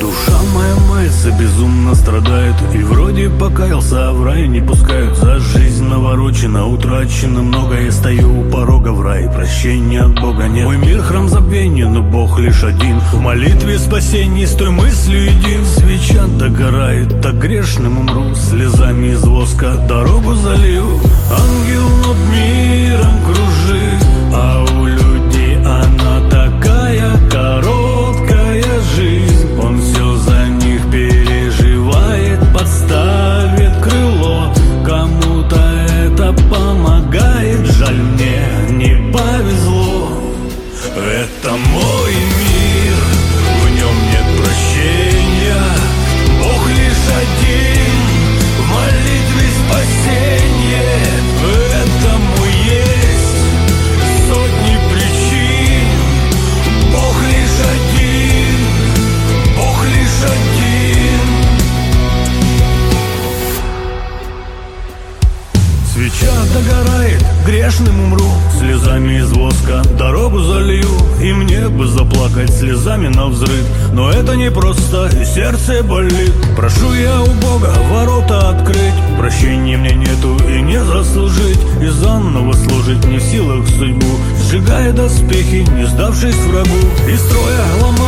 Душа моя мается, безумно страдает, и вроде покаялся, а в рай не пускают. За жизнь наворочена, утрачено много. Я стою у порога в рай, прощения от Бога нет. Мой мир храм забвения, но Бог лишь один. В молитве спасения с той мыслью един. Свеча догорает, так грешным умру. Слезами из воска дорогу залью. Ангел над миром кружит, а у людей она такая короткая жизнь. Он все за них переживает, подставит крыло. Кому-то это помогает, жаль, мне не повезло. Это мой мир, в нем нет прощения. Бог лишь один, в молитве спасение. Этому есть сотни причин. Бог лишь один, Бог лишь один. Свеча догорает, грешным умру. Слезами из воска дорогу залью. И мне бы заплакать слезами навзрыд, но это не просто, и сердце болит. Прошу я у Бога ворота открыть. Прощения мне нету и не заслужить. И заново служить не в силах судьбу, сжигая доспехи, не сдавшись врагу. Из строя ломая